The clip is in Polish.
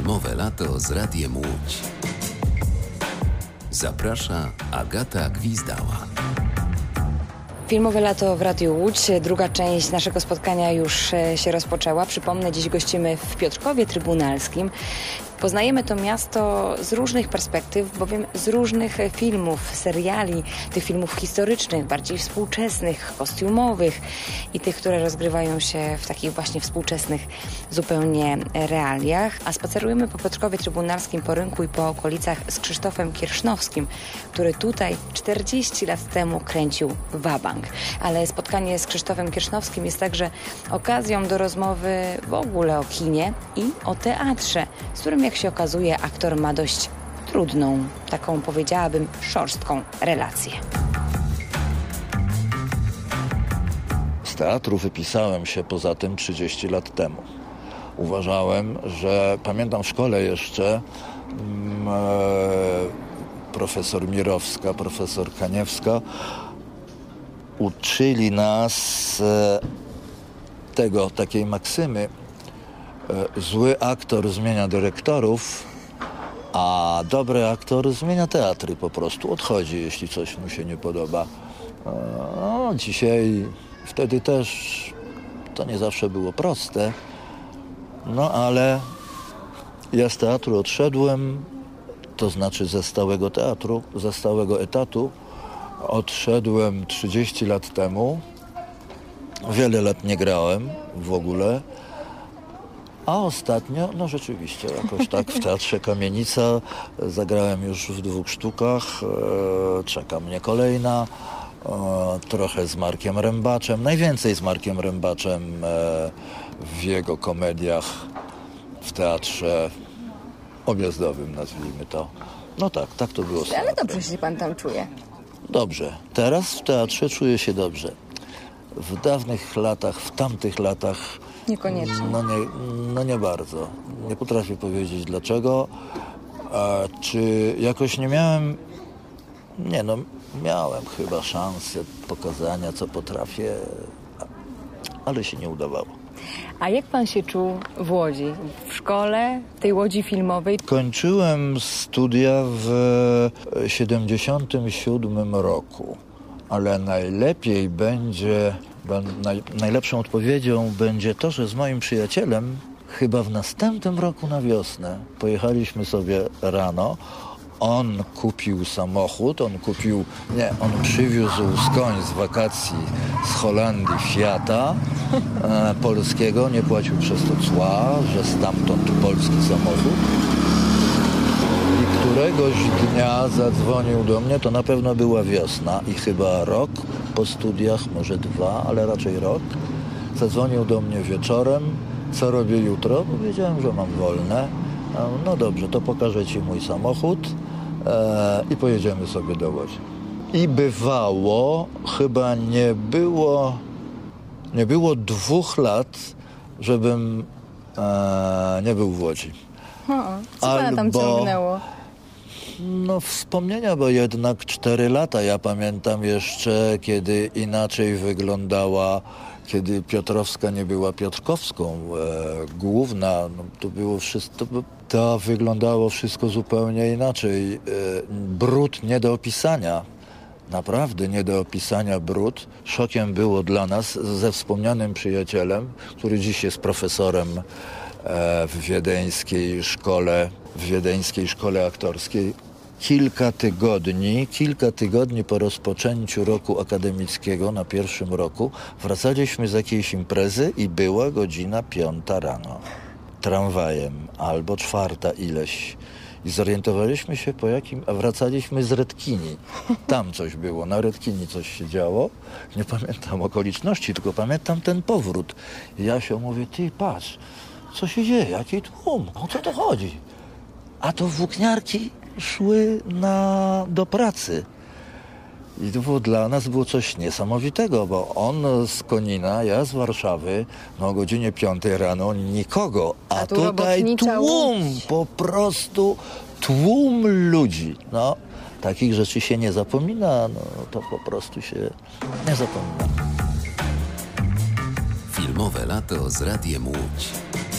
Filmowe lato z Radiem Łódź. Zaprasza Agata Gwizdała. Filmowe lato w Radiu Łódź. Druga część naszego spotkania już się rozpoczęła. Przypomnę, dziś gościmy w Piotrkowie Trybunalskim. Poznajemy to miasto z różnych perspektyw, bowiem z różnych filmów, seriali, tych filmów historycznych, bardziej współczesnych, kostiumowych i tych, które rozgrywają się w takich właśnie współczesnych zupełnie realiach. A spacerujemy po Piotrkowie Trybunalskim, po rynku i po okolicach z Krzysztofem Kiersznowskim, który tutaj 40 lat temu kręcił wabank. Ale spotkanie z Krzysztofem Kiersznowskim jest także okazją do rozmowy w ogóle o kinie i o teatrze, z którym, jak się okazuje, aktor ma dość trudną, taką powiedziałabym szorstką relację. Z teatru wypisałem się poza tym 30 lat temu. Uważałem, że pamiętam w szkole jeszcze profesor Mirowska, profesor Kaniewska uczyli nas takiej maksymy: zły aktor zmienia dyrektorów, a dobry aktor zmienia teatry, po prostu odchodzi, jeśli coś mu się nie podoba. Dzisiaj, wtedy też to nie zawsze było proste, no ale ja z teatru odszedłem, to znaczy ze stałego teatru, ze stałego etatu odszedłem 30 lat temu. Wiele lat nie grałem w ogóle. A ostatnio, no rzeczywiście, jakoś tak w Teatrze Kamienica zagrałem już w 2 sztukach, czeka mnie kolejna, trochę z Markiem Rębaczem, najwięcej z Markiem Rębaczem w jego komediach w teatrze objazdowym, nazwijmy to. No tak to było. Ale dobrze się pan tam czuje. Dobrze, teraz w teatrze czuję się dobrze. W dawnych latach, w tamtych latach niekoniecznie. No nie bardzo. Nie potrafię powiedzieć dlaczego. Czy jakoś nie miałem... Nie no, miałem chyba szansę pokazania, co potrafię, ale się nie udawało. A jak pan się czuł w Łodzi? W szkole, w tej Łodzi filmowej? Kończyłem studia w 77 roku, ale najlepiej będzie... Najlepszą odpowiedzią będzie to, że z moim przyjacielem chyba w następnym roku na wiosnę pojechaliśmy sobie rano. On kupił samochód, on przywiózł skądś z wakacji z Holandii Fiata polskiego, nie płacił przez to cła, że stamtąd polski samochód. I któregoś dnia zadzwonił do mnie, to na pewno była wiosna i chyba rok po studiach, może 2, ale raczej rok. Zadzwonił do mnie wieczorem, co robię jutro. Powiedziałem, że mam wolne. No dobrze, to pokażę ci mój samochód i pojedziemy sobie do Łodzi. I bywało, chyba nie było 2 lat, żebym nie był w Łodzi. Co pana tam ciągnęło? No wspomnienia, bo jednak 4 lata. Ja pamiętam jeszcze, kiedy inaczej wyglądała, kiedy Piotrowska nie była Piotrkowską, główna. No, to było wszystko, to wyglądało wszystko zupełnie inaczej. Brud nie do opisania. Naprawdę nie do opisania brud. Szokiem było dla nas ze wspomnianym przyjacielem, który dziś jest profesorem w wiedeńskiej szkole aktorskiej. Kilka tygodni po rozpoczęciu roku akademickiego na 1. roku wracaliśmy z jakiejś imprezy i była godzina 5 rano. Tramwajem albo 4 ileś. I zorientowaliśmy się a wracaliśmy z Redkini. Tam coś było, na Redkini coś się działo. Nie pamiętam okoliczności, tylko pamiętam ten powrót. I Jasio mówi: ty patrz, co się dzieje, jaki tłum, o co to chodzi? A to włókniarki szły do pracy. I to dla nas było coś niesamowitego, bo on z Konina, ja z Warszawy, o godzinie 5 rano nikogo, a tutaj tłum, po prostu tłum ludzi. No, takich rzeczy się nie zapomina, no to po prostu się nie zapomina. Filmowe lato z Radiem Łódź.